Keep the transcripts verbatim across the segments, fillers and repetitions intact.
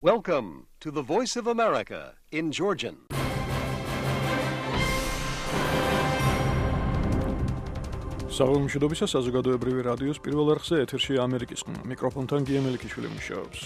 Welcome to the Voice of America in Georgian. Საღამომშვიდობისა საზოგადოებრივი რადიოს პირველ არხზე ეთერში ამერიკის ხმა. მიკროფონთან გია მელიქიშვილი მუშაობს.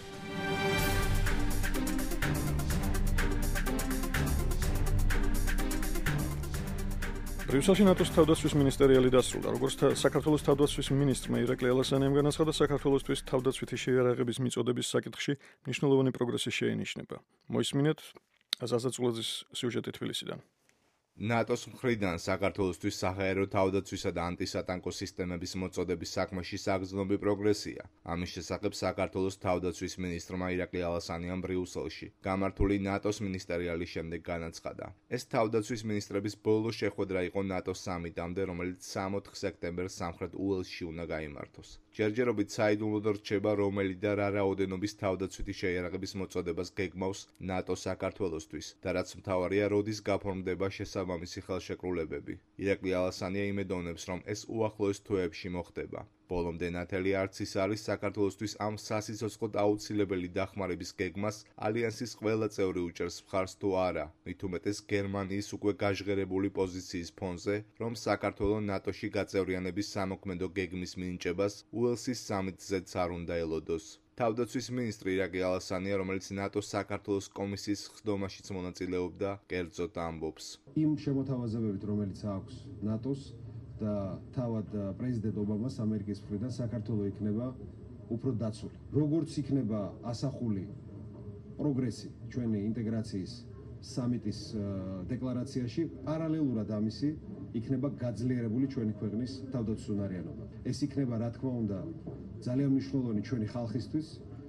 ბრიუსელში ნატოს თავდაცვის მინისტერიალი დასრულდა. როგორც საქართველოს თავდაცვის მინისტრმა ირაკლი ალასანიამ განაცხადა, საქართველოსთვის თავდაცვითი შეიარაღების მიწოდების საკითხში მნიშვნელოვანი პროგრესი შეინიშნება. მოისმინეთ ზაზაწულაძის სიუჟეტი თბილისიდან. ნატოს მხრიდან საქართველოსთვის საჰაერო თავდაცვისა და ანტისატანკო სისტემების მოწოდების საქმეში საგრძნობი პროგრესია. ამის შესახებ საქართველოს თავდაცვის მინისტრმა ირაკლი ალასანიამ ბრიუსელში გამართული ნატოს მინისტერიალის შემდეგ განაცხადა. ეს თავდაცვის მინისტრების ბოლო შეხვედრა იყო ნატოს სამიტამდე, რომელიც სამოთხ სექტემბერს სამხრეთ უელსში უნდა გაიმართოს. ჯერჯერობით საიდუმლოდ რჩება, რომელი და რა რაოდენობის თავდაცვითი შეიარაღების მოწოდებას გეგმავს ნატო საქართველოსთვის და რაც მთავარია, როდის გაფორმდება შესაბამისი ხელშეკრულებები. ირაკლი ალასანია იმედოვნებს, რომ ეს უახლოეს თვეებში მოხდება. ბოლომდე ნათელი არც ის არის საქართველოსთვის ამ სასიცოცხლოდ აუცილებელი დახმარების გეგმას ალიანსის ყველა წევრი უჭერს მხარს თუ არა, მით უმეტეს გერმანიის უკვე გაჟღერებული პოზიციის ფონზე, რომ საქართველო ნატოში გაწევრიანების სამოქმედო გეგმის მინიჭებას უელსის სამიტზეც არ უნდა ელოდოს. თავდაცვის მინისტრი ირაკლი ალასანია, რომელიც ნატოს საქართველოს კომისიის ხდომაშიც მონაწილეობდა, კერძოდ ამბობს. იმ შემოთავაზებებით, რომელიც აქვს ნატოს და თავად პრეზიდენტ ობამას ამერიკის მხრიდან საქართველო იქნება უფრო დაცული. როგორც იქნება ასახული პროგრესი ჩვენი ინტეგრაციის სამიტის დეკლარაციაში, პარალელურად ამისი იქნება გაძლიერებული ჩვენი ქვეყნის თავდაცვის უნარიანობა. ეს იქნება, რა თქმა უნდა, ძალიან მნიშვნელოვანი ჩვენი ხალხისთვის,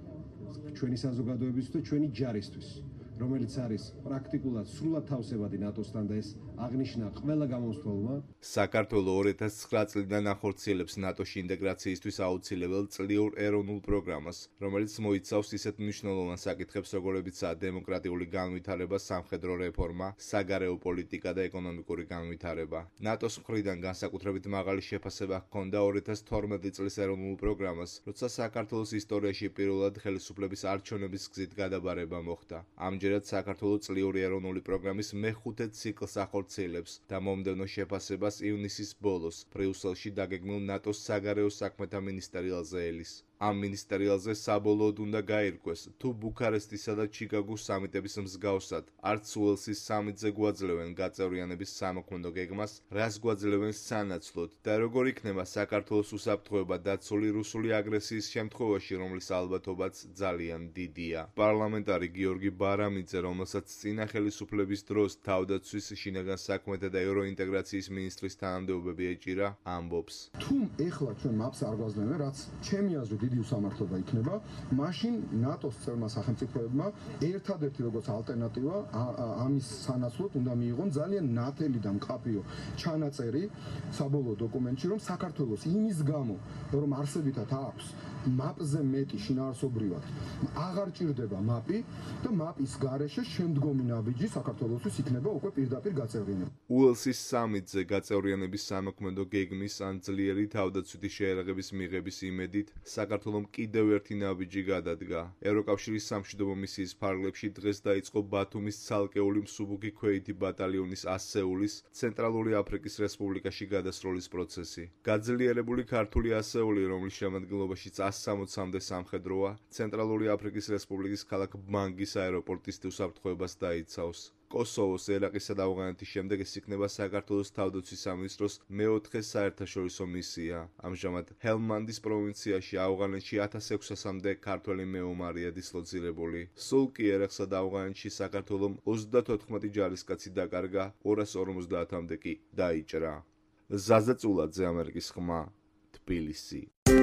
ჩვენი საზოგადოებისთვის და ჩვენი ჯარისთვის, რომელიც არის პრაქტიკულად სრულად თავსებადი ნატოსთან და ეს აღნიშნა ყველა გამომცემლმა. საქართველო ორი ათას ცხრა წლიდან ახორციელებს ნატოში ინტეგრაციისთვის აუცილებელ წლიურ ეროვნულ პროგრამას, რომელიც მოიცავს ისეთ მნიშვნელოვან საკითხებს, როგორებიცაა დემოკრატიული განვითარება, სამხედრო რეფორმა, საგარეო პოლიტიკა და ეკონომიკური განვითარება. ნატოს მხრიდან განსაკუთრებით მაღალი შეფასება ჰქონდა ორი ათას თორმეტი წლის ეროვნულ პროგრამას, როცა საქართველოს ისტორიაში პირველად ხელისუფლების არჩევნების გზით გადაბარება მოხდა. ამჯერად საქართველო წლიური ეროვნული პროგრამის მეხუთე ციკლს ახორციელებს და მომდევნო შეფასებას ივნისის ბოლოს ბრიუსელში დაგეგმილ ნატოს საგარეო საქმეთა მინისტერიალზე ელის. ამ მინისტერიალზე საბოლოოდ უნდა გაირკვეს, თუ ბუქარესტისა და ჩიკაგოს სამიტების მსგავსად არც უელსის სამიტზე გვაძლევენ გაწევრიანების სამოქმედო გეგმას, რას გვაძლევენ სანაცვლოდ და როგორ იქნება საქართველოს უსაფრთხოება დაცული რუსული აგრესიის შემთხვევაში, რომლის ალბათობაც ძალიან დიდია. პარლამენტარი გიორგი ბარამიძე, რომელსაც წინა ხელისუფლების დროს თავდაცვის, შინაგან საქმეთა და ევროინტეგრაციის მინისტრის თანამდებობები ეჭირა, ამბობს. თუ ეხლა ჩვენ მაპს არ გვაძლევენ, რაც ჩემი აზრით დიდი უსამართლობა იქნება, მაშინ ნატოს წევრმა სახელმწიფოებმა ერთადერთი როგორც ალტერნატივა ამის სანაცვლოდ უნდა მიიღონ ძალიან ნათელი და მკაფიო ჩანაწერი საბოლოო დოკუმენტში, რომ საქართველოს იმის გამო, რომ არსებითად აქვს მაპზე მეტი შინაარსობრივად აღარ ჭირდება მაპი და მაპის გარეშე შემდგომი ნაბიჯი საქართველოსთვის იქნება უკვე პირდაპირ გაწევრიანება. უელსის სამიტზე გაწევრიანების სამოქმედო გეგმის ან ძლიერი თავდაცვითი შეიარაღების მიღების იმედით საქართველომ კიდევ ერთი ნაბიჯი გადადგა. ევროკავშირის სამშვიდობო მისიის ფარგლებში დღეს დაიწყო ბათუმის ცალკეული მსუბუქი ქვეითი ბატალიონის ასეულის ცენტრალური აფრიკის რესპუბლიკაში გადასროლის პროცესი. გაძლიერებული ქართული ასეული, რომლის შემადგენლობაშიც ას სამოცამდე სამხედროა, ცენტრალური აფრიკის რესპუბლიკის ქალაქ ბანგის აეროპორტის უსაფრთხოებას დაიცავს. კოსოვოს, ერაყისა და ავღანეთის შემდეგ ეს იქნება საქართველოს თავდაცვის სამინისტროს მეოთხე საერთაშორისო მისია. ამჟამად ჰელმანდის პროვინციაში ავღანეთში ათას ექვსასამდე ქართველი მეომარია დისლოცირებული. სულ კი ერაყსა და ავღანეთში საქართველომ ოცდათოთხმეტი ჯარისკაცი დაკარგა, ორას ორმოცდაათამდე კი დაიჭრა. ზაზაწულაძე, ამერიკის ხმა, თბილისი.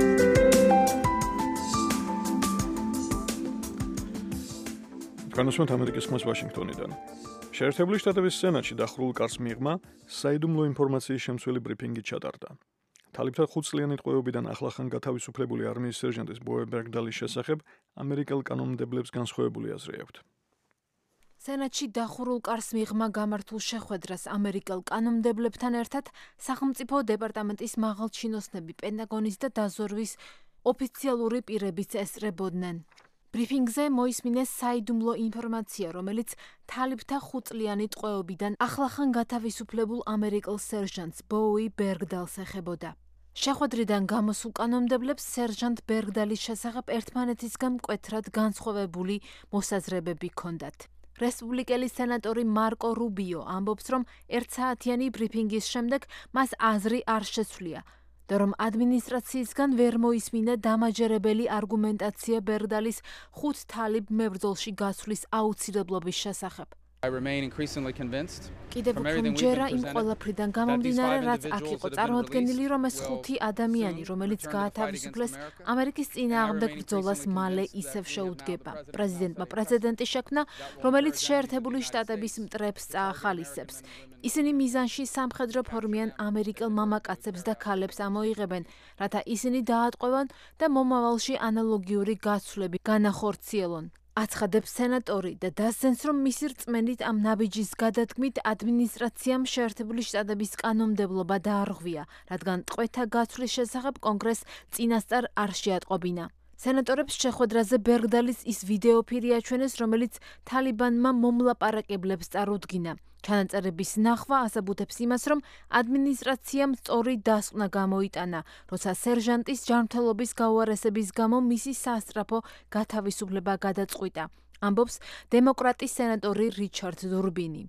განუსვენთ ამერიკის ხმას ვაშინგტონიდან. შეერთებული შტატების სენატში დახურულ კარს მიღმა საიდუმლო ინფორმაციის შემცველი ბრიფინგი ჩატარდა. თალიფთა ხუთწლიანი ტყვეობიდან ახლახან გათავისუფლებული არმიის სერჟანტის ბოე ბერგდალის შესახებ ამერიკელ კანონმდებლებს განსხვავებული აზრი აქვთ. სენატში დახურულ კარს მიღმა გამართულ შეხვედრას ამერიკელ კანონმდებლებთან ერთად სახელმწიფო დეპარტამენტის მაღალჩინოსნები, პენტაგონის და დაზვერვის ოფიციალური პირებიც ესწრებოდნენ. ბრიფინგზე მოისმინეს საიდუმლო ინფორმაცია, რომელიც თალიბთა ხუთწლიანი ტყვეობიდან ახლახან გათავისუფლებულ ამერიკელ სერჟანტს ბოუი ბერგდალს ეხებოდა. შეხვედრიდან გამოსულ კანონმდებლებს სერჟანტ ბერგდალის შესახებ ერთმანეთისგან მკვეთრად განსხვავებული მოსაზრებები ჰქონდათ. რესპუბლიკელი სენატორი მარკო რუბიო ამბობს, რომ ერთსაათიანი ბრიფინგის შემდეგ მას აზრი არ შეცვლია და რომ ადმინისტრაციისგან ვერ მოისმინა დამაჯერებელი არგუმენტაცია ბერგდალის ხუთ თალიბ მებრძოლში გასვლის აუცილებლობის შესახებ. I remain increasingly convinced კიდევ უფრო მჯერა იმ ყველაფრიდან გამომდინარე, რაც აქ იყო წარმოადგენილი, რომ ეს ხუთი ადამიანი, რომელიც გაათავისუფლეს, ამერიკის წინააღმდეგ ბრძოლას მალე ისევ შეუდგება. პრეზიდენტმა პრეცედენტი შექმნა, რომელიც შეერთებული შტატების მტრებს წაახალისებს. ისინი მიზანში სამხედრო ფორმიან ამერიკელ მამაკაცებს და ქალებს ამოიღებენ, რათა ისინი დაატყვევან და მომავალში ანალოგიური გაცვლები განახორციელონ. აცხადებს სენატორი და დასძენს, რომ მისი რწმენით ამ ნაბიჯის გადადგმით ადმინისტრაციამ შეერთებული შტატების კანონმდებლობა დაარღვია, რადგან ტყვეთა გაცვლის შესახებ კონგრესს წინასწარ არ შეატყობინა. სენატორებს შეხვედრაზე ბერგდალის ის ვიდეოფირი აჩვენეს, რომელიც თალიბანმა მომლაპარაკებლებს წარუდგინა. ჩანაწერების ნახვა ასაბუთებს იმას, რომ ადმინისტრაციამ სწორი დასკვნა გამოიტანა, როცა სერჟანტის ჯანმრთელობის გაუარესების გამო მისი სასწრაფო გათავისუფლება გადაწყვიტა. ამბობს დემოკრატი სენატორი რიჩარდ დურბინი.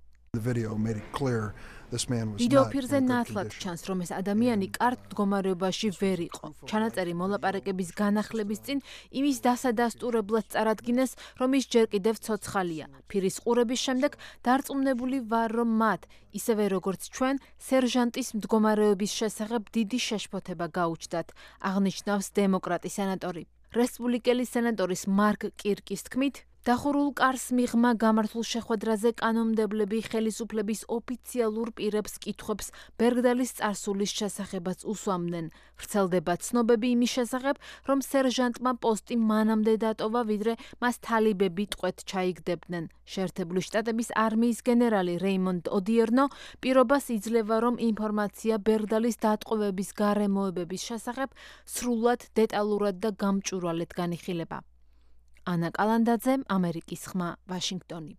ვიდეოფირზე ნათლად ჩანს, რომ ეს ადამიანი კარგ მდგომარეობაში ვერ იყო. ჩანაწერი მოლაპარაკების განახლების წინ იმის დასადასტურებლად წარადგინეს, რომ ის ჯერ კიდევ ცოცხალია. ფირის ყურების შემდეგ დარწმუნებული ვარ, რომ მათ, ისევე როგორც ჩვენ, სერჟანტის მდგომარეობის შესახებ დიდი შეშფოთება გაუჩნდათ, აღნიშნავს დემოკრატი სენატორი. რესპუბლიკელი სენატორის მარკ კირკის თქმით, დახურულ კარს მიღმა გამართულ შეხვედრაზე კანონმდებლები ხელისუფლების ოფიციალურ პირებს კითხვებს ბერგდალის წარსულის შესახებაც უსვამდნენ. ვრცელდება ცნობები იმის შესახებ, რომ სერჟანტმა პოსტი მანამდე დატოვა, ვიდრე მას თალიბები ტყვედ ჩაიგდებდნენ. შეერთებული შტატების არმიის გენერალი რეიმონდ ოდიერნო პირობას იძლევა, რომ ინფორმაცია ბერგდალის დატყვევების გარემოებების შესახებ სრულად, დეტალურად და გამჭვირვალედ განიხილება. ანა კალანდაძე, ამერიკის ხმა, ვაშინგტონი.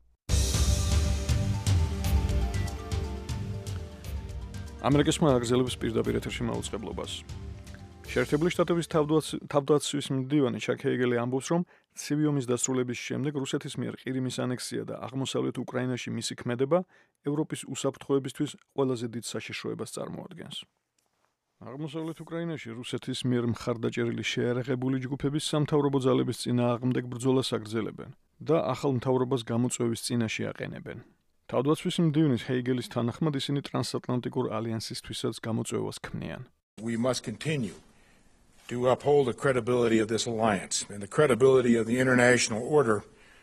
ამერიკის ხმა აგრძელებს პირდაპირ ეთერში მაუწყებლობას. შეერთებული შტატების თავდაცვის მდივანი ჩაკ ჰეიგელი ამბობს, რომ ცივი ომის დასრულების შემდეგ რუსეთის მიერ ყირიმის ანექსია და აღმოსავლეთ უკრაინაში მისი ქმედება ევროპის უსაფრთხოებისთვის ყველაზე დიდ საშიშროებას წარმოადგენს. აღმოსავლეთ უკრაინაში რუსეთის მიერ მხარდაჭერილი შეიარაღებული ჯგუფების სამთავრობო ძალების წინააღმდეგ ბრძოლას აგრძელებენ და ახალ მთავრობას გამოწვევის წინაშე აყენებენ. თავდაცვის მდივნის ჰეიგელის თანახმად ისინი ტრანსატლანტიკურ ალიანსისთვისაც გამოწვევას ქმნიან. We must continue to uphold the credibility of this alliance and the credibility of the international order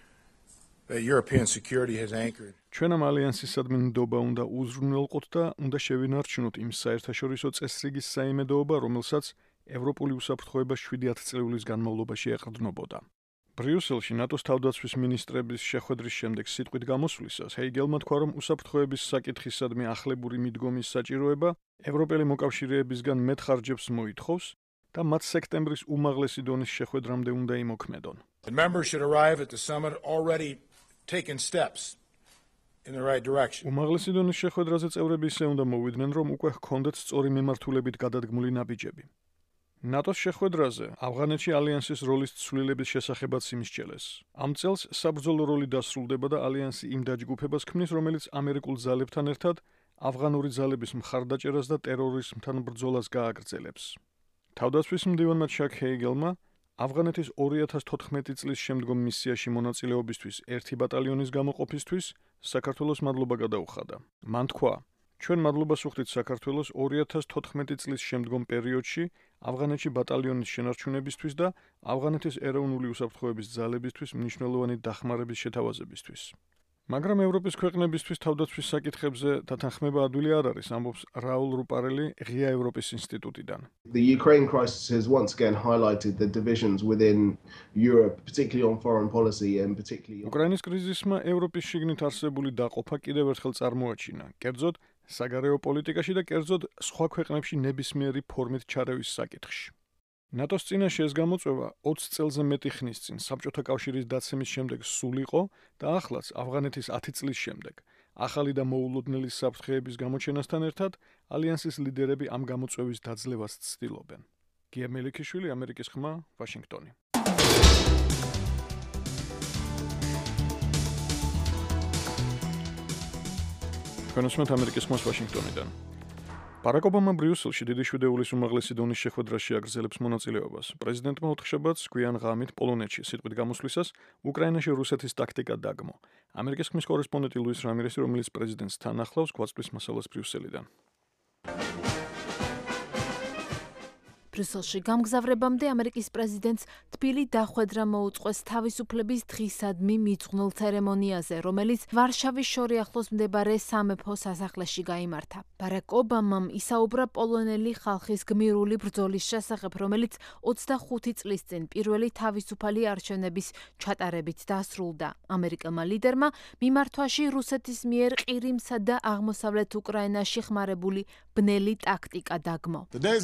that European security has anchored. ჩვენ ამ ალიანსისადმი ნდობა უნდა უზრუნველყოთ და უნდა შევინარჩუნოთ იმ საერთაშორისო წესრიგის საიმედოობა, რომელსაც ევროპული უსაფრთხოება შვიდი ათწლეულის განმავლობაში ეყრდნობოდა. ბრიუსელში ნატოს თავდაცვის მინისტრების შეხვედრის შემდეგ სიტყვით გამოსვლისას ჰეიგელმა თქვა, რომ უსაფრთხოების საკითხისადმი ახლებური მიდგომის საჭიროება ევროპელი მოკავშირეებისგან მეტ ხარჯებს მოითხოვს და მათ სექტემბრის უმაღლესი დონის შეხვედრამდე უნდა იმოქმედონ. The members should arrive at the summit already taken steps in the right direction. უმაღლესი დონის შეხვედრაზე წევრები ისე უნდა მოვიდნენ, რომ უკვე ჰქონდეთ სწორი მიმართულებით გადადგმული ნაბიჯები. ნატოს შეხვედრაზე ავღანეთში ალიანსის როლის ცვლილების შესახებაც იმსჯელეს. ამ წელს საბრძოლო როლი დასრულდება და ალიანსი იმ დაჯგუფებას ქმნის, რომელიც ამერიკულ ძალებთან ერთად ავღანური ძალების მხარდაჭერას და ტერორიზმთან ბრძოლას გააგრძელებს. თავდაცვის მდივანმა ჩაკ ჰეიგელმა ავღანეთის ორი ათას თოთხმეტი წლის შემდგომ მისიაში მონაწილეობისთვის ერთი ბატალიონის გამოყოფისთვის საქართველოს მადლობა გადაუხადა. მან თქვა, ჩვენ მადლობას ვუხდით საქართველოს ორი ათას თოთხმეტი წლის შემდგომ პერიოდში ავღანეთში ბატალიონის შენარჩუნებისთვის და ავღანეთის ეროვნული უსაფრთხოების ძალებისთვის მნიშვნელოვანი დახმარების შეთავაზებისთვის. მაგრამ ევროპის ქვეყნებისთვის თავდაცვის საკითხებზე დათანხმება ადვილი არ არის, ამბობს რაულ რუპარელი ღია ევროპის ინსტიტუტიდან. The Ukraine crisis has once again highlighted the divisions within Europe, particularly on foreign policy and particularly უკრაინის კრიზისმა ევროპის შიგნით არსებული დაყოფა კიდევ ერთხელ წარმოაჩინა, კერძოდ საგარეო პოლიტიკაში და კერძოდ სხვა ქვეყნებში ნებისმიერი ფორმით ჩარევის საკითხში. ნატოს წინაშე ეს გამოწვევა ოცი წელზე მეტი ხნის წინ საბჭოთა კავშირის დაცემის შემდეგ სულ იყო და ახლაც ავღანეთის ათი წლის შემდეგ ახალი და მოულოდნელი საფრთხეების გამოჩენასთან ერთად ალიანსის ლიდერები ამ გამოწვევის დაძლევას ცდილობენ. გია მელიქიშვილი, ამერიკის ხმა, ვაშინგტონი. კონსუმენტ ამერიკის ხმას ვაშინგტონიდან. ბარაკ ობამა ბრიუსელში დიდი შვიდეულის უმაღლესი დონის შეხვედრაში აგრძელებს მონაწილეობას. პრეზიდენტმა ოთხშაბათს გვიან ღამით პოლონეთში სიტყვით გამოსვლისას უკრაინაში რუსეთის ტაქტიკა დაგმო. ამერიკის ხმის კორესპონდენტი ლუის რამირესი, რომელიც პრეზიდენტს თან ახლავს, გვაწვდის მასალას ბრიუსელიდან. ბრიუსელში გამგზავრებამდე ამერიკის პრეზიდენტს თბილი დახვედრა მოუწყვეს თავისუფლების დღისადმი მიძღვნილ ცერემონიაზე, რომელიც ვარშავის შორი ახლოს მდებარე სამეფო სასახლეში გაიმართა. ბარაკ ობამამ ისაუბრა პოლონელი ხალხის გმირული ბრძოლის შესახებ, რომელიც ოცდახუთი წლის წინ პირველი თავისუფალი არჩევნების ჩატარებით დასრულდა. ამერიკელმა ლიდერმა მიმართვაში რუსეთის მიერ ყირიმსა და აღმოსავლეთ უკრაინაში ხმარებული ბნელი ტაქტიკა დაგმო.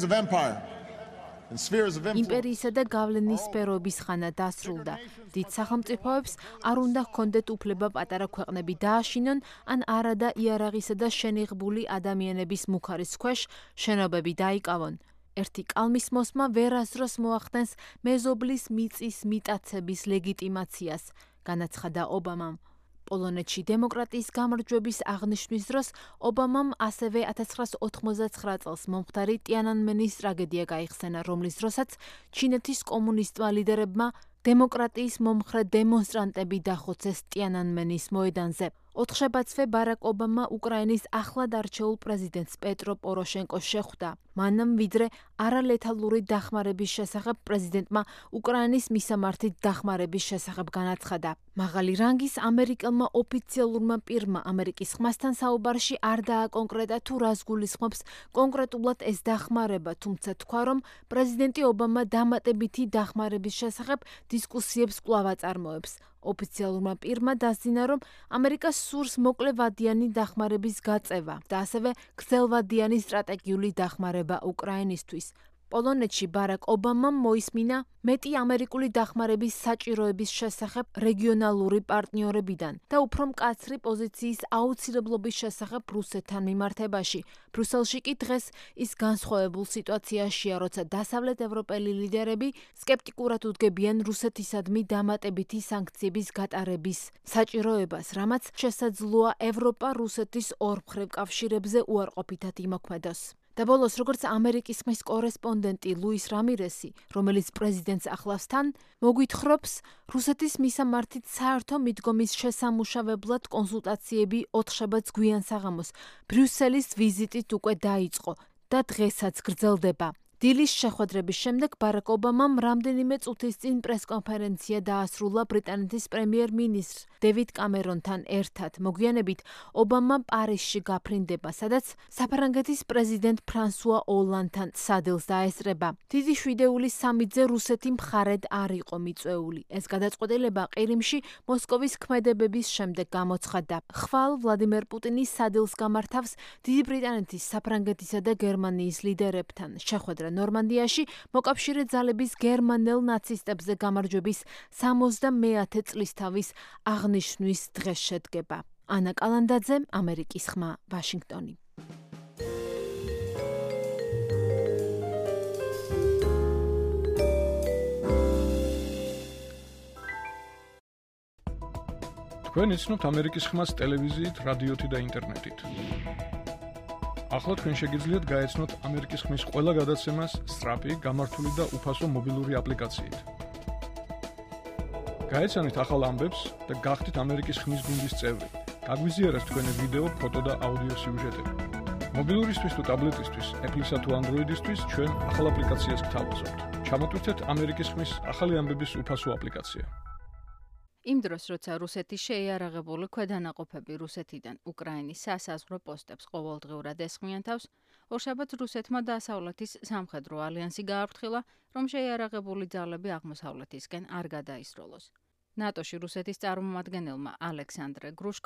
იმპერიისა და გავლენის სფეროების ხანა დასრულდა. დიდ სახელმწიფოებს არ უნდა ჰქონდეთ უფლება პატარა ქვეყნები დააშინონ ან არადა იარაღისა და შენიღბული ადამიანების მუხარის ქვეშ შენობები დაიკავონ. ერთი კალმის მოსმა ვერასდროს მოახდენს მეზობლის მიწის მიტაცების ლეგიტიმაციას, განაცხადა ობამამ. პოლონეთში დემოკრატიის გამარჯვების აღნიშვნის დროს ობამამ ასევე ათას ცხრაასი ოთხმოცდაცხრა წელს მომხდარი ტიანანმენის ტრაგედია გაიხსენა, რომლის დროსაც ჩინეთის კომუნისტმა ლიდერებმა დემოკრატიის მომხრე დემონსტრანტები დახოცეს ტიანანმენის მოედანზე. ოთხშაბათსვე ბარაკ ობამა უკრაინის ახლად არჩეულ პრეზიდენტს პეტრო პოროშენკოს შეხვდა. მანამ ვიდრე არალეთალური დახმარების შესახებ პრეზიდენტმა უკრაინის მისამართით დახმარების შესახებ განაცხადა. მაღალი რანგის ამერიკელმა ოფიციალურმა პირმა ამერიკის ხმასთან საუბარში არ დააკონკრეტა თუ რას გულისხმობს კონკრეტულად ეს დახმარება, თუმცა თქვა, რომ პრეზიდენტი ობამა დამატებითი დახმარების შესახებ დისკუსიებს კვლავ აწარმოებს. ოფიციალურმა პირმა დასძინა, რომ ამერიკას სურს მოკლევადიანი დახმარების გაწევა და ასევე გრძელვადიანი სტრატეგიული დახმარება უკრაინისთვის. პოლონეთში ბარაკ ობამამ მოისმინა მეტი ამერიკული დახმარების საჭიროების შესახებ რეგიონალური პარტნიორებიდან და უფრო მკაცრი პოზიციის აუცილებლობის შესახებ რუსეთთან მიმართებაში. ბრიუსელში კი დღეს ის განსხვავებულ სიტუაციაშია, როცა დასავლეთ ევროპელი ლიდერები სკეპტიკურად უდგებიან რუსეთისადმი დამატებითი სანქციების გატარების საჭიროებას, რამაც შესაძლოა ევროპა რუსეთის ორმხრივ კავშირებზე უარყოფითად იმოქმედოს. და ბოლოს, როგორც ამერიკის ხმის კორესპონდენტი ლუის რამირესი, რომელიც პრეზიდენტს ახლავს თან, მოგვითხრობს რუსეთის მისამართით საერთო მიდგომის შესამუშავებლად კონსულტაციები ოთხშაბათს გვიან საღამოს ბრიუსელის ვიზიტით უკვე დაიწყო და დღესაც გრძელდება. დილის შეხვედრების შემდეგ ბარაკ ობამამ რამდენიმე წუთის წინ პრესკონფერენცია დაასრულა ბრიტანეთის პრემიერ-მინისტრ დევიდ კამერონთან ერთად. მოგვიანებით ობამა პარიზში გაფრინდება, სადაც საფრანგეთის პრეზიდენტ ფრანსუა ოლანდთან სადილს დაესწრება. დიდი შვიდეულის სამიძე რუსეთი მხარედ არ იყო მიწვეული. ეს გადაწყვეტილება ყირიმში მოსკოვის ქმედებების შემდეგ გამოცხადდა. ხვალ ვლადიმერ პუტინის სადილს გამართავს დიდი ბრიტანეთის, საფრანგეთისა და გერმანიის ლიდერებთან. შეხვედრა ნორმანდიაში მოკავშირე ძალების გერმანელ ნაცისტებზე გამარჯვების სამოცდამეათე წლისთავის აღნიშვნის დღეს შედგება. ანა კალანდაძე, ამერიკის ხმა, ვაშინგტონი. თქვენ იცნობთ ამერიკის ხმას ტელევიზიით, რადიოთი და ინტერნეტით. ახლა თქვენ შეგიძლიათ გაეცნოთ ამერიკის ხმის ყველა გადაცემას სწრაფი, გამართული და უფასო მობილური აპლიკაციით. გაეცანით ახალ ამბებს და გახდით ამერიკის ხმის გუნდის წევრი. გაგვიზიარეთ თქვენი ვიდეო, ფოტო და აუდიო სიუჟეტები. მობილურისთვის თუ ტაბლეტისთვის, Apple-ისა თუ Android-ისთვის ჩვენ ახალ აპლიკაციას გთავაზობთ. ჩამოტვირთეთ ამერიკის ხმის ახალი ამბების უფასო აპლიკაცია. იმ დროს, როცა რუსეთის შეიარაღებული ქვედანაყოფები რუსეთიდან უკრაინის სასაზღვრო პოსტებს ყოველდღიურად ესხმიან თავს, ორშაბათს რუსეთმა დასავლეთის სამხედრო ალიანსი გააფრთხილა, რომ შეიარაღებული ძალები აღმოსავლეთისკენ არ გადაისროლოს. ნატოში რუსეთის წარმომადგენელმა ალექსანდრე გრუშკომ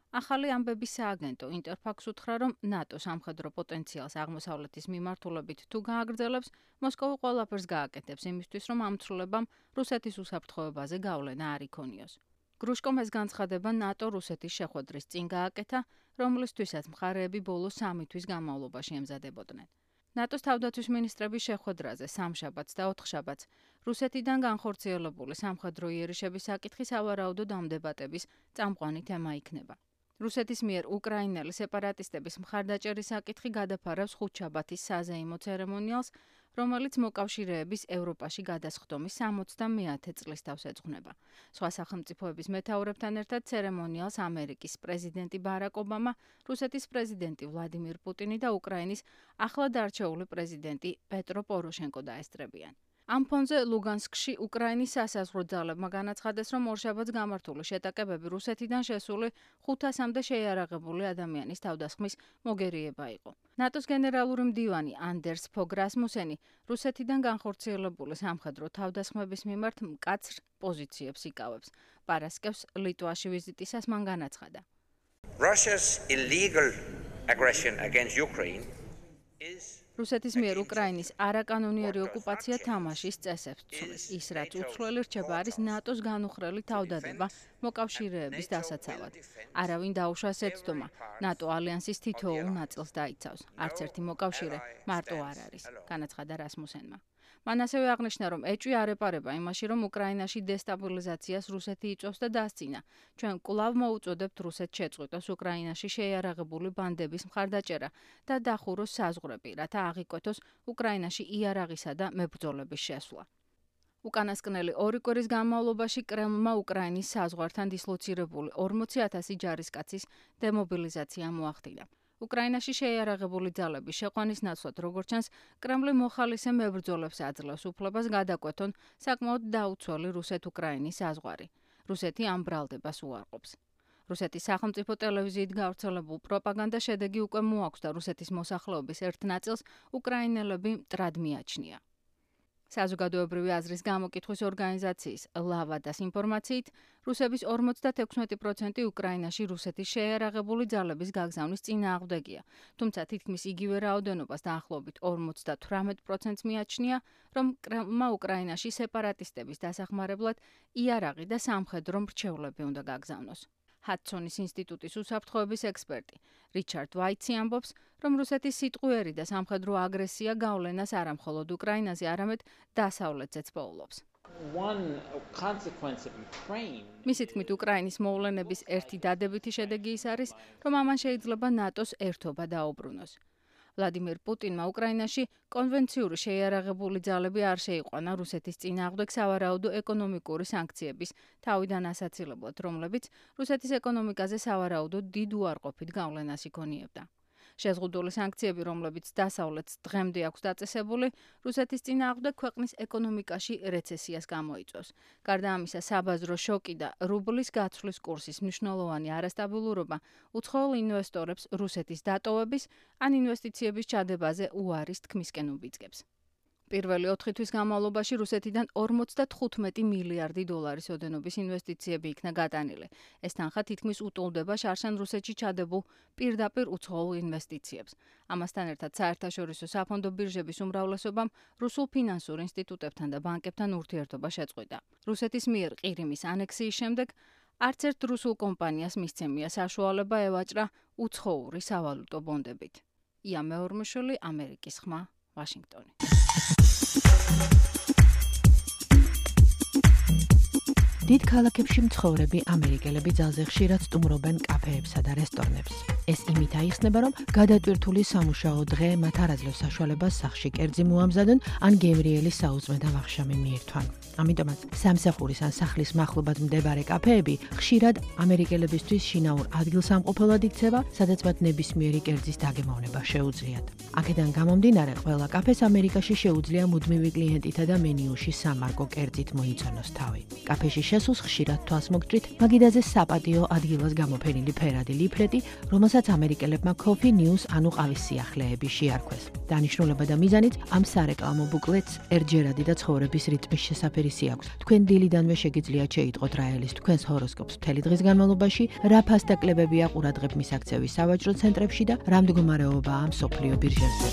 ახალი ამბების სააგენტო ინტერფაქს უთხრა, რომ ნატო სამხედრო პოტენციალს აღმოსავლეთის მიმართულებით თუ გააგრძელებს, მოსკოვი ყველაფერს გააკეთებს იმისთვის, რომ ამ ცვლილებამ რუსეთის უსაფრთხოებაზე გავლენა არ იქონიოს. გრუშკომ ეს განცხადება ნატო-რუსეთის შეხვედრის წინ გააკეთა, რომლისთვისაც მხარეები ბოლო სამი თვის განმავლობაში ემზადებოდნენ. ნატოს თავდაცვის მინისტრების შეხვედრაზე სამშაბათს და ოთხშაბათს რუსეთიდან განხორციელებული სამხედრო იერიშების საკითხი სავარაუდოდ ამ დებატების წამყვანი თემა იქნება. რუსეთის მიერ უკრაინელი სეპარატისტების მხარდაჭერის საკითხი გადაფარავს ხუთშაბათის საზეიმო ცერემონიალს, რომელიც მოკავშირეების ევროპაში გადასხდომის სამოცდამეათე წლის თავს ეძღვნება. სხვა სახელმწიფოების მეთაურებთან ერთად ცერემონიალს ამერიკის პრეზიდენტი ბარაკ ობამა, რუსეთის პრეზიდენტი ვლადიმირ პუტინი და უკრაინის ახლად არჩეული პრეზიდენტი პეტრო პოროშენკო დაესწრებიან. ამ ფონზე ლუგანსკში უკრაინის სასაზღვრო ძალებმა განაცხადეს, რომ ორშაბათს გამართული შეტაკებები რუსეთიდან შესული ხუთასამდე შეიარაღებული ადამიანის თავდასხმის მოგერიება იყო. ნატოს გენერალური მდივანი ანდერს ფოგ რასმუსენი რუსეთიდან განხორციელებული სამხედრო თავდასხმების მიმართ მკაცრ პოზიციებს იკავებს. პარასკევს ლიტვაში ვიზიტისას მან განაცხადა. Russia's illegal aggression against Ukraine is რუსეთის მიერ უკრაინის არაკანონიერი ოკუპაცია თამაშის წესებს ცვლის. ის, რაც უცვლელი რჩება, არის ნატოს განუხრელი თავდადება მოკავშირეების დასაცავად. არავინ დაუშვას ეცდომა, ნატო ალიანსის თითოეულ ნაწილს დაიცავს. არც ერთი მოკავშირე მარტო არ არის, განაცხადა რასმუსენმა. მან ასევე აღნიშნა, რომ ეჭვი არ ეპარება იმაში, რომ უკრაინაში დესტაბილიზაციას რუსეთი იწვევს და დასცინა. ჩვენ კვლავ მოუწოდებთ რუსეთს შეწყვიტოს უკრაინაში შეიარაღებული ბანდების მხარდაჭერა და დახუროს საზღვრები, რათა აღიკვეთოს უკრაინაში იარაღისა და მებრძოლების შესვლა. უკანასკნელი ორი კვირის განმავლობაში კრემლმა უკრაინის საზღვართან დისლოცირებული ორმოცი ათასი ჯარისკაცის დემობილიზაცია მოახდინა. უკრაინაში შეიარაღებული ძალების შეყვანის ნაცვლად, როგორც ჩანს, კრემლი მოხალისე მებრძოლებს აძლევს უფლებას გადაკვეთონ საკმაოდ დაუცველი რუსეთ-უკრაინის საზღვარი. რუსეთი ამ ბრალდებას უარყოფს. რუსეთის სახელმწიფო ტელევიზიით გავრცელებულ პროპაგანდა შედეგი უკვე მოაქვს და რუსეთის მოსახლეობის ერთ ნაწილს უკრაინელები მტრად მიაჩნია. საზოგადოებრივი აზრის გამოკითხვის ორგანიზაციის ლავადას ინფორმაციით, რუსების ორმოცდათექვსმეტი პროცენტი უკრაინაში რუსეთის შეიარაღებული ძალების გაგზავნის წინააღმდეგია, თუმცა თითქმის იგივე რაოდენობას დაახლოებით ორმოცდათვრამეტ პროცენტს მიაჩნია, რომ კრემლმა უკრაინაში სეპარატისტების დასახმარებლად იარაღი და სამხედრო მრჩევლები უნდა გაგზავნოს. ჰადსონის ინსტიტუტის უსაფრთხოების ექსპერტი რიჩარდ ვაიცი ამბობს, რომ რუსეთის სიტყვიერი და სამხედრო აგრესია გავლენას არა მხოლოდ უკრაინაზე, არამედ დასავლეთზეც პოულობს. მისი თქმით, უკრაინის მოვლენების ერთი დადებითი შედეგი ის არის, რომ ამან შეიძლება ნატოს ერთობა დაუბრუნოს. ვლადიმირ პუტინმა უკრაინაში კონვენციური შეიარაღებული ძალები არ შეიყვანა რუსეთის წინააღმდეგ სავარაუდო ეკონომიკური სანქციების თავიდან ასაცილებლად, რომლებიც რუსეთის ეკონომიკაზე სავარაუდო დიდ უარყოფით გავლენას იქონიებდა. შეზღუდული სანქციები, რომლებიც დასავლეთს დღემდე აქვს დაწესებული, რუსეთის წინააღმდეგ ქვეყნის ეკონომიკაში რეცესიას გამოიწვევს. გარდა ამისა, საბაზრო შოკი და რუბლის გაცვლის კურსის მნიშვნელოვანი არასტაბილურობა უცხოელ ინვესტორებს რუსეთის დატოვების ან ინვესტიციების ჩადებაზე უარის თქმისკენ უბიძგებს. პირველი ოთხი თვის განმავლობაში რუსეთიდან ორმოცდათხუთმეტი მილიარდი დოლარის ოდენობის ინვესტიციები იქნა გატანილი. ეს თანხა თითქმის უტოლდება შარშან რუსეთში ჩადებულ პირდაპირ უცხოელ ინვესტიციებს. ამასთან ერთად საერთაშორისო საფონდო ბირჟების უმრავლესობამ რუსულ ფინანსურ ინსტიტუტებთან და ბანკებთან ურთიერთობა შეწყვიტა. რუსეთის მიერ ყირიმის ანექსიის შემდეგ არც ერთ რუსულ კომპანიას მისცემია საშუალება ევაჭრა უცხოური სავალუტო ბონდებით. ია მეორმოშვილი, ამერიკის ხმა, ვაშინგტონი. დიდ ქალაქებში მცხოვრები ამერიკელები ძალზე ხშირად სტუმრობენ კაფეებსა და რესტორნებს. ეს იმით აიხსნება, რომ გადატვირთული სამუშაო დღე მათ არაძლევს საშუალებას სახლში კერძი მოამზადონ ან გემრიელი საუზმე და ვახშამი მიირთვან. ამიტომაც სამსახურის ან სახლის მახლობლად მდებარე კაფეები ხშირად ამერიკელებისთვის შინაურ ადგილსამყოფელად იქცევა, სადაც მათ ნებისმიერი კერძის დაგემოვნება შეუძლიათ. აქედან გამომდინარე, ყველა კაფეს ამერიკაში შეუძლია მუდმივი კლიენტითა და მენიუში სამარკო კერძით მოიწონოს თავი. კაფეში შესულს ხშირად თვალს მოგჭრით მაგიდაზე საპატიო ადგილას გამოფენილი ფერადი ლიფლეტი, რომელსაც ამერიკელებმა Coffee News ანუ ყავის სიახლეები შეარქვეს. დანიშნულება და მიზანიც ამ სარეკლამო ბუკლეტს ერთჯერადი და ცხოვრების რიტმის შესაფერისი აქვს. თქვენ დილიდანვე შეგიძლიათ შეიტყოთ რა ელის თქვენს ჰოროსკოპს მთელი დღის განმავლობაში, რა ფასდაკლებებია ყურადღებ მისაქცევის სავაჭრო ცენტრებში და რა მდგომარეობაა მსოფლიო ბირჟებზე.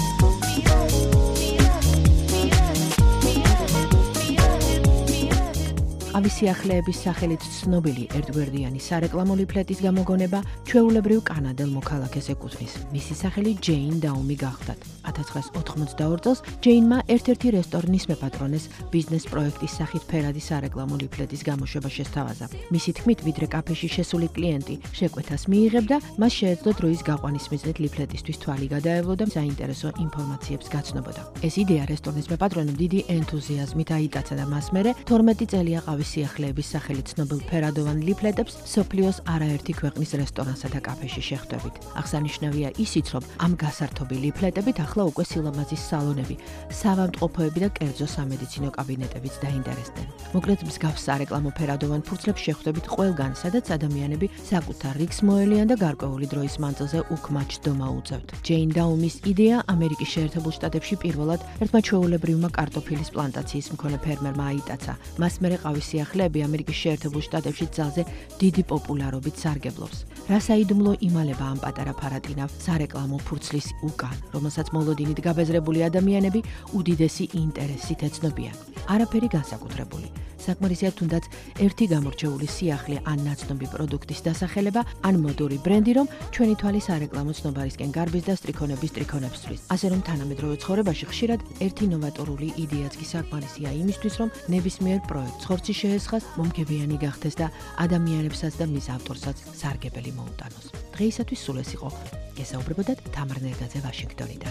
ყავის სიახლეების სახელით ცნობილი ერთგვერდიანი სარეკლამო ლიფლეტის გამოგონება ჩვეულებრივ კანადელ მოქალაქეს ეკუთვნის. მისი სახელი ჯეინ დაუმი გახლდათ. ათას ცხრაას ოთხმოცდაორ წელს ჯეინმა ერთ-ერთი რესტორნის მეპატრონეს ბიზნეს პროექტის სახით ფერადი სარეკლამო ლიფლეტის გამოშვება შესთავაზა. მისი თქმით, ვიდრე კაფეში შესული კლიენტი შეკვეთას მიიღებდა, მას შეეძლო დროის გაყვანის მიზნით ლიფლეტისთვის თვალი გადაევლო და საინტერესო ინფორმაციებს გაცნობოდა. ეს იდეა რესტორნის მეპატრონემ დიდი ენთუზიაზმით აიტაცა და მას მერე თორმეტი წელია ყავის სიახლეების სახელით ცნობილ ფერადოვან ლიფლეტებს სოფლიოს არაერთი ქვეყნის რესტორანსა და კაფეში შეხვდებით. აღსანიშნავია ისიც, რომ ამ გასართობი ლიფლეტებით ახლა უკვე სილამაზის სალონები, სავამტყოფოები და კერძო სამედიცინო კაბინეტებიც დაინტერესდნენ. მოკლედ მსგავს სარეკლამო ფერადოვან ფურცლებს შეხვდებით ყველგან, სადაც ადამიანები საკუთარ რიგს მოელიან და გარკვეული დროის მანძილზე უკმა ჯდომა უწევთ. ჯეინ დაუმის იდეა ამერიკის შეერთებულ შტატებში პირველად ერთმა ჩვეულებრივმა კარტოფილის პლანტაციის მქონე ფერმერმა აიტაცა. მას მერე ყავის სიახლეები ამერიკის შეერთებულ შტატებში ძალზე დიდი პოპულარობით სარგებლობს. რა საიდუმლო იმალება ამ პატარა ფარატინავ სარეკლამო ფურცლის უკან, რომელსაც მოლოდინით გაბეზრებული ადამიანები უდიდესი ინტერესით ეცნობიან. არაფერი განსაკუთრებული. საკმარისია თუნდაც ერთი გამორჩეული სიახლე ან ნაცნობი პროდუქტის დასახელება, ან მოდური ბრენდი, რომ ჩვენი თვალი სარეკლამო ცნობარისკენ გარბის და სტრიქონების ტრიქონებს ცვლის. ასე რომ თანამედროვე ცხოვრებაში ხშირად ერთი ნოვატორული იდეაც კი საკმარისია იმისთვის, რომ ნებისმიერ პროექტს ხორცი შეესხას, მომგებიანი გახდეს და ადამიანებსაც და მის ავტორსაც სარგებელი მოუტანოს. დღეისათვის სულ ეს იყო. გესაუბრებოდათ თამარ ნერგაძე ვაშინგტონიდან.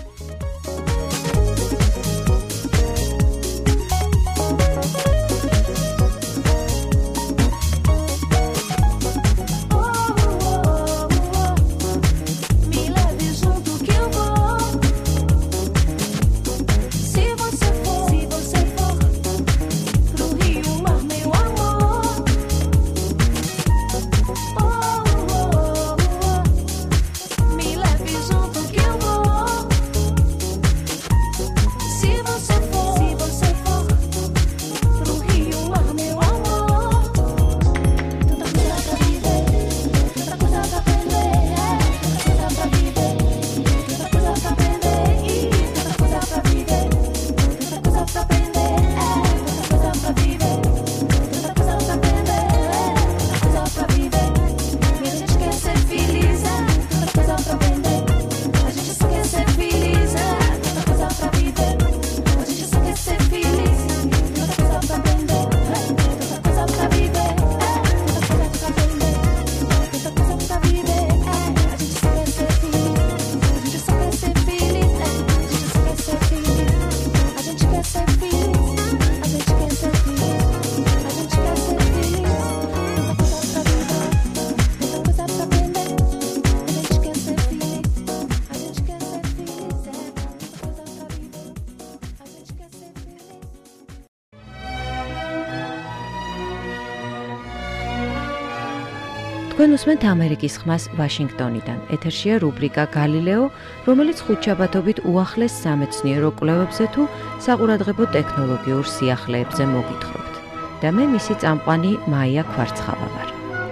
თქვენ უსმენთ ამერიკის ხმას ვაშინგტონიდან. ეთერშია რუბრიკა გალილეო, რომელიც ხუთშაბათობით უახლეს სამეცნიერო კვლევებზე თუ საყურადღებო ტექნოლოგიურ სიახლეებზე მოგითხრობთ. და მე მისი წამყვანი მაია ქვარცხავა ვარ.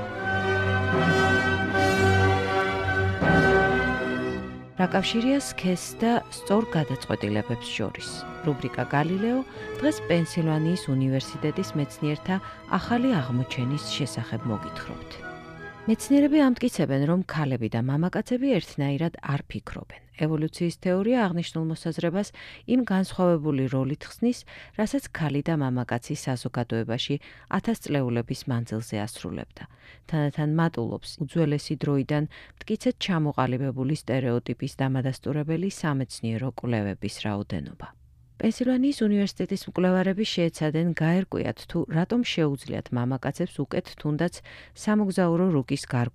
რა კავშირია სქესს და სწორ გადაწყვეტილებებს შორის? რუბრიკა გალილეო დღეს პენსილვანიის უნივერსიტეტის მეცნიერთა ახალი აღმოჩენის შესახებ მოგითხრობთ. მეცნიერები ამტკიცებენ, რომ ქალები და მამაკაცები ერთნაირად არ ფიქრობენ. ევოლუციის თეორია აღნიშნულ მოსაზრებას იმ განსხვავებული როლით ხსნის, რასაც ქალი და მამაკაცი საზოგადოებაში ათასწლეულების მანძილზე ასრულებდა. თანდათან მატულობს უძველესი დროიდან მტკიცედ ჩამოყალიბებული სტერეოტიპის დამადასტურებელი სამეცნიერო კვლევების რაოდენობა. პენსილვანიის უნივერსიტეტის მკვლევარები შეეცადნენ გაერკვიათ თუ რატომ შეუძლიათ მამაკაცებს უკეთ თუნდაც სამოგზაურო რუკის გარკვევა.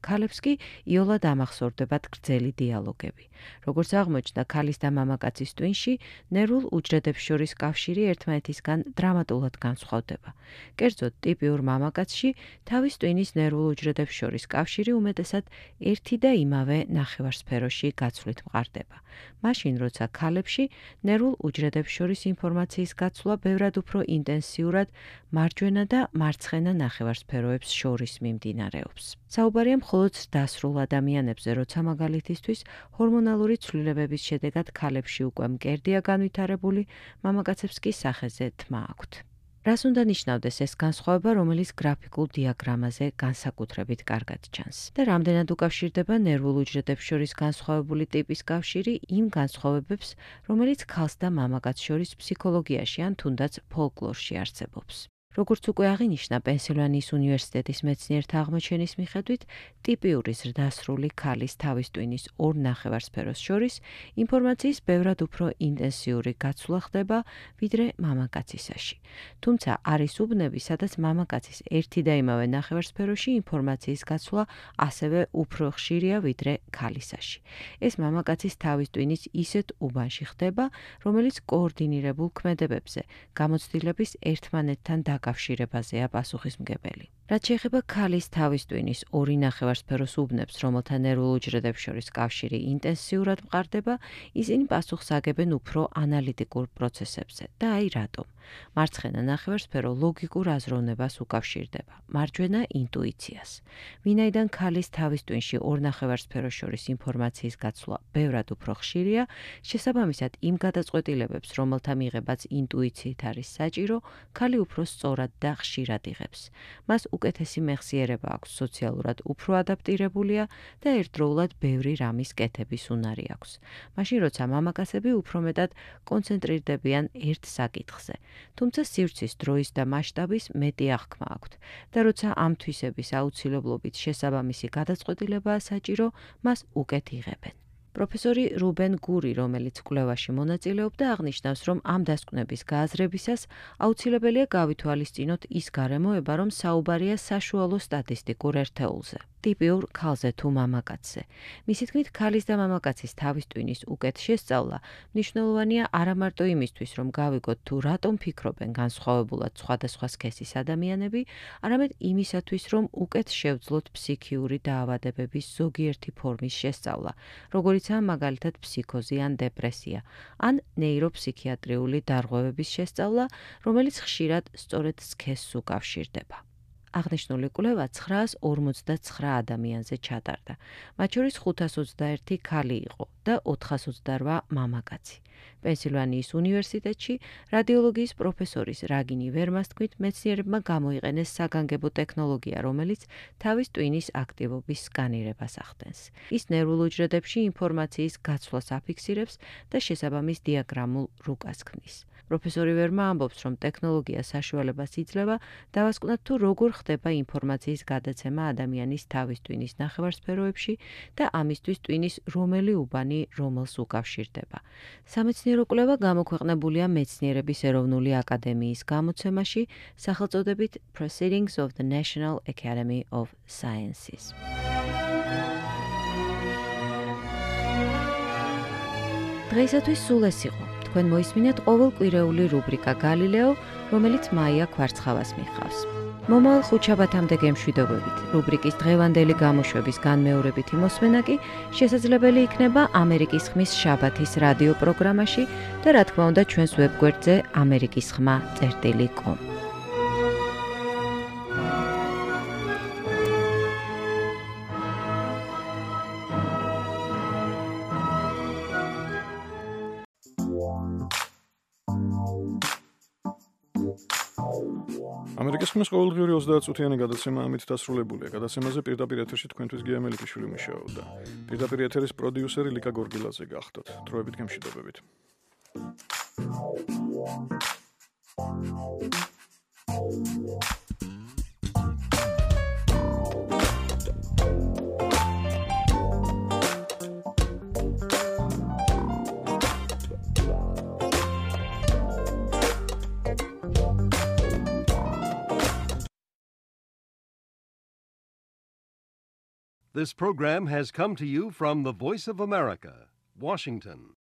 ქალებს კი იოლად ამახსოვრდებათ გრძელი დიალოგები. როგორც აღმოჩნდა, ქალის და მამაკაცის ტვინში ნერვულ უჯრედებს შორის კავშირი ერთმანეთისგან დრამატულად განსხვავდება. კერძოდ, ტიპიურ მამაკაცში თავის ტვინის ნერვულ უჯრედებს შორის კავშირი უმეტესად ერთი და იმავე ნახევარსფეროში გაცვლით მყარდება. მაშინ, როცა ქალებში ნერვულ უჯრედებს შორის ინფორმაციის გაცვლა ბევრად უფრო ინტენსიურად მარჯვენა და მარცხენა ნახევარსფეროებს შორის მიმდინარეობს. საუბარია მხოლოდ დასრულ ადამიანებზე, როცა მაგალითისთვის ჰორმონალური ცვლილებების შედეგად ქალებში უკვე მკერდია განვითარებული, მამაკაცებს კი სახეზე თმა აქვთ. რას უნდა ნიშნავდეს ეს განსხვავება, რომელიც გრაფიკულ დიაგრამაზე განსაკუთრებით კარგად ჩანს და რამდენად უკავშირდება ნერვულ უჯრედებს შორის განსხვავებული ტიპის კავშირი იმ განსხვავებებს, რომელიც ქალს და მამაკაცს შორის ფსიქოლოგიაში ან თუნდაც ფოლკლორში არსებობს. როგორც უკვე აღინიშნა, პენსილვანიის უნივერსიტეტის მეცნიერთა აღმოჩენის მიხედვით, ტიპიური ზრდასრული ქალის თავის ტვინის ორ ნახევარსფეროს შორის ინფორმაციის ბევრად უფრო ინტენსიური გაცვლა ხდება, ვიდრე მამაკაცისაში. თუმცა არის უბნები, სადაც მამაკაცის ერთი და იმავე ნახევარსფეროში ინფორმაციის გაცვლა ასევე უფრო ხშირია, ვიდრე ქალისაში. ეს მამაკაცის თავის ტვინის ისეთ უბანში ხდება, რომელიც კოორდინირებულ ქმედებებზე, გამოცდილების ერთმანეთთან კავშირებაზეა პასუხისმგებელი. რაც შეეხება ქალის თავის ტვინის ორი ნახევარსფეროს უბნებს, რომელთა ნერვულ უჯრედებს შორის კავშირი ინტენსიურად მყარდება, ისინი პასუხს აგებენ უფრო ანალიტიკურ პროცესებზე. და აი რატომ? მარცხენა ნახევარსფერო ლოგიკურ აზროვნებას უკავშირდება, მარჯვენა ინტუიციას. ვინაიდან ქალის თავის ტვინში ორ ნახევარსფეროს შორის ინფორმაციის გაცვლა ბევრად უფრო ხშირია, შესაბამისად იმ გადაწყვეტილებებს, რომელთა მიღებაც ინტუიციით არის საჭირო, ქალი უფრო სწორად და ხშირად იღებს. მას უკეთესი მეხსიერება აქვს, სოციალურად უფრო ადაპტირებულია და ერთდროულად ბევრი რამის კეთების უნარი აქვს. მაშინ, როცა მამაკაცები უფრო მეტად კონცენტრირდებიან ერთ საკითხზე, თუმცა სივრცის დროის და მასშტაბის მეტი აღქმა აქვთ და როცა ამ თვისების აუცილებლობით შესაბამისი გადაწყვეტილებაა საჭირო, მას უკეთ იღებენ. პროფესორი რუბენ გური, რომელიც კვლევაში მონაწილეობდა, აღნიშნავს, რომ ამ დასკვნების გააზრებისას აუცილებელია გავითვალისწინოთ ის გარემოება, რომ საუბარია საშუალო სტატისტიკურ ერთეულზე, ტიპიურ ქალზე თუ მამაკაცზე. მისი თქმით, ქალის და მამაკაცის თავის ტვინის უკეთ შესწავლა მნიშვნელოვანია არა მარტო იმისთვის, რომ გავიგოთ თუ რატომ ფიქრობენ განსხვავებულად სხვადასხვა სქესის ადამიანები, არამედ იმისათვის, რომ უკეთ შევძლოთ ფსიქიური დაავადებების ზოგიერთი ფორმის შესწავლა, როგორიცაა მაგალითად ფსიქოზი ან დეპრესია, ან ნეიროფსიქიატრიული დარღვევების შესწავლა, რომელიც ხშირად სწორედ სქესს უკავშირდება. აღნიშნული კვლევა ცხრაას ორმოცდაცხრა ადამიანზე ჩატარდა. მათ შორის ხუთას ოცდაერთი ქალი იყო და ოთხას ოცდარვა მამაკაცი. პენსილვანიის უნივერსიტეტში რადიოლოგიის პროფესორის რაგინი ვერმას თქმით, მეცნიერებმა გამოიყენეს საგანგებო ტექნოლოგია, რომელიც თავის ტვინის აქტივობის სკანირებას ახდენს. ის ნერვულ უჯრედებში ინფორმაციის გაცვლას აფიქსირებს და შესაბამის დიაგრამულ რუკას ქმნის. პროფესორი ვერმა ამბობს, რომ ტექნოლოგია საშუალებას იძლევა დავასკვნათ თუ როგორ ხდება ინფორმაციის გადაცემა ადამიანის თავის ტვინის ნახევარსფეროებში და ამისთვის ტვინის რომელი უბანი რომელს უკავშირდება. სამეცნიერო კვლევა გამოქვეყნებულია მეცნიერების ეროვნული აკადემიის გამოცემაში სახელწოდებით Proceedings of the National Academy of Sciences. დღეისათვის სულ ეს იყო. თქვენ მოისმინეთ ყოველკვირეული რუბრიკა გალილეო, რომელიც მაია კვარცხავას მიხავს. მომავალ ხუთშაბათამდე გემშვიდობებით. რუბრიკის დღევანდელი გამოშვების განმეორებითი მოსმენა კი შესაძლებელი იქნება ამერიკის ხმის შაბათის რადიო პროგრამაში და რა თქმა უნდა ჩვენს ვებგვერდზე ამერიკის ხმა წერტილი კომ. ამერიკის ხმის ყოველდღიური ოცდაათ წუთიანი გადაცემა ამით დასრულებულია. გადაცემაზე პირდაპირ ეთერში თქვენთვის გია მელიქიშვილი მუშაობდა. პირდაპირ ეთერის პროდიუსერი ლიკა გორგილაძე გახდოთ. დროებით გემშვიდობებით. This program has come to you from the Voice of America, Washington.